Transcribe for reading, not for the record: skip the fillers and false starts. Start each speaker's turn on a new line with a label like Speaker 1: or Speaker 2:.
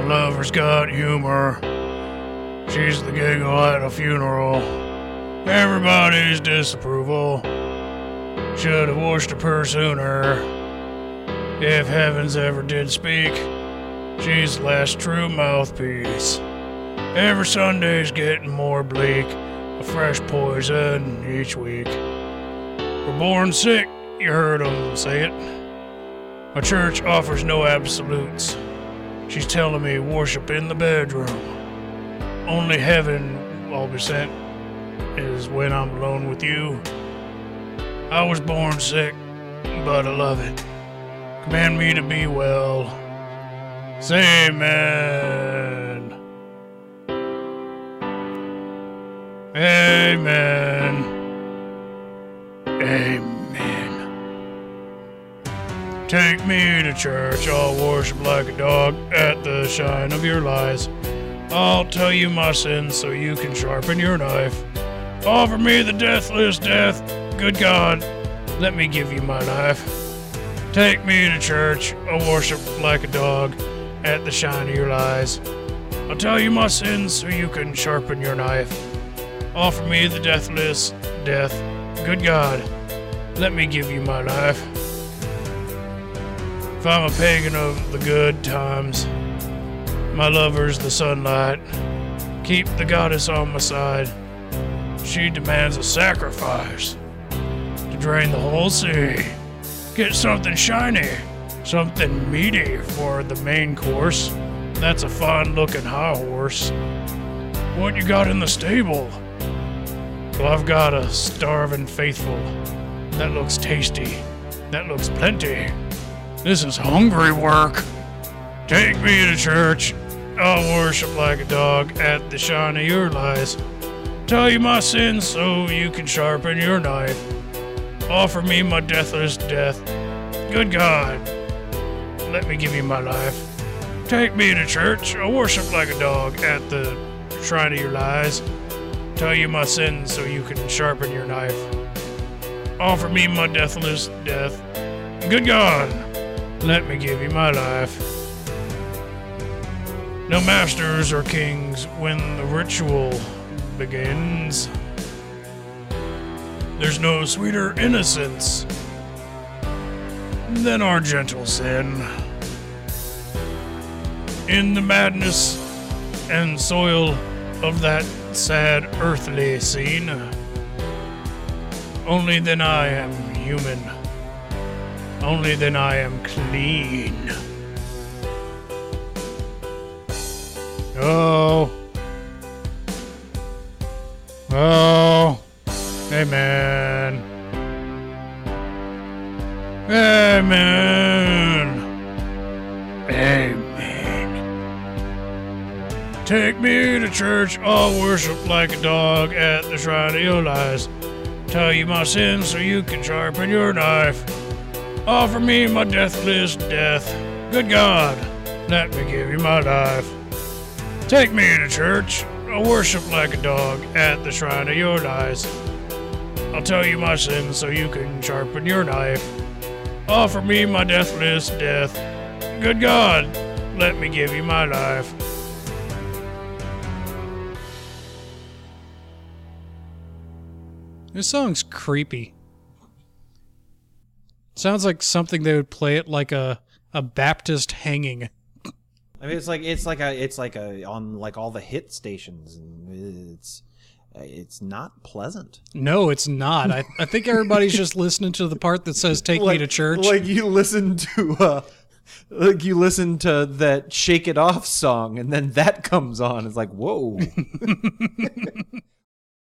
Speaker 1: lover's got humor. She's the giggle at a funeral. Everybody's disapproval. Should have washed her sooner. If heavens ever did speak, she's the last true mouthpiece. Every Sunday's getting more bleak, a fresh poison each week. We're born sick, you heard 'em say it. My church offers no absolutes. She's telling me worship in the bedroom. Only heaven I'll be sent is when I'm alone with you. I was born sick, but I love it. Command me to be well. Say amen. Amen. Amen. Take me to church, I'll worship like a dog at the shine of your lies. I'll tell you my sins so you can sharpen your knife. Offer me the deathless death, good God, let me give you my life. Take me to church, I'll worship like a dog at the shine of your lies. I'll tell you my sins so you can sharpen your knife. Offer me the deathless death, good God, let me give you my life. If I'm a pagan of the good times, my lover's the sunlight. Keep the goddess on my side. She demands a sacrifice to drain the whole sea. Get something shiny, something meaty for the main course. That's a fine-looking high horse. What you got in the stable? Well, I've got a starving faithful. That looks tasty. That looks plenty. This is hungry work. Take me to church. I'll worship like a dog at the shine of your lies. Tell you my sins so you can sharpen your knife. Offer me my deathless death. Good God, let me give you my life. Take me to church. I'll worship like a dog at the shrine of your lies. Tell you my sins so you can sharpen your knife. Offer me my deathless death. Good God, let me give you my life. No masters or kings when the ritual begins. There's no sweeter innocence than our gentle sin. In the madness and soil of that sad earthly scene, only then I am human. Only then I am clean. Oh. Oh. Amen. Amen. Amen. Take me to church, I'll worship like a dog at the shrine of your lies. Tell you my sins so you can sharpen your knife. Offer me my deathless death. Good God, let me give you my life. Take me to church, I'll worship like a dog at the shrine of your lies. I'll tell you my sins so you can sharpen your knife. Offer me my deathless death. Good God, let me give you my life.
Speaker 2: This song's creepy. Sounds like something they would play at like a Baptist hanging.
Speaker 3: I mean, it's like a on like all the hit stations, and it's not pleasant.
Speaker 2: No, it's not. I think everybody's just listening to the part that says "Take me to church."
Speaker 3: Like you listen to that "Shake It Off" song, and then that comes on. It's like, whoa.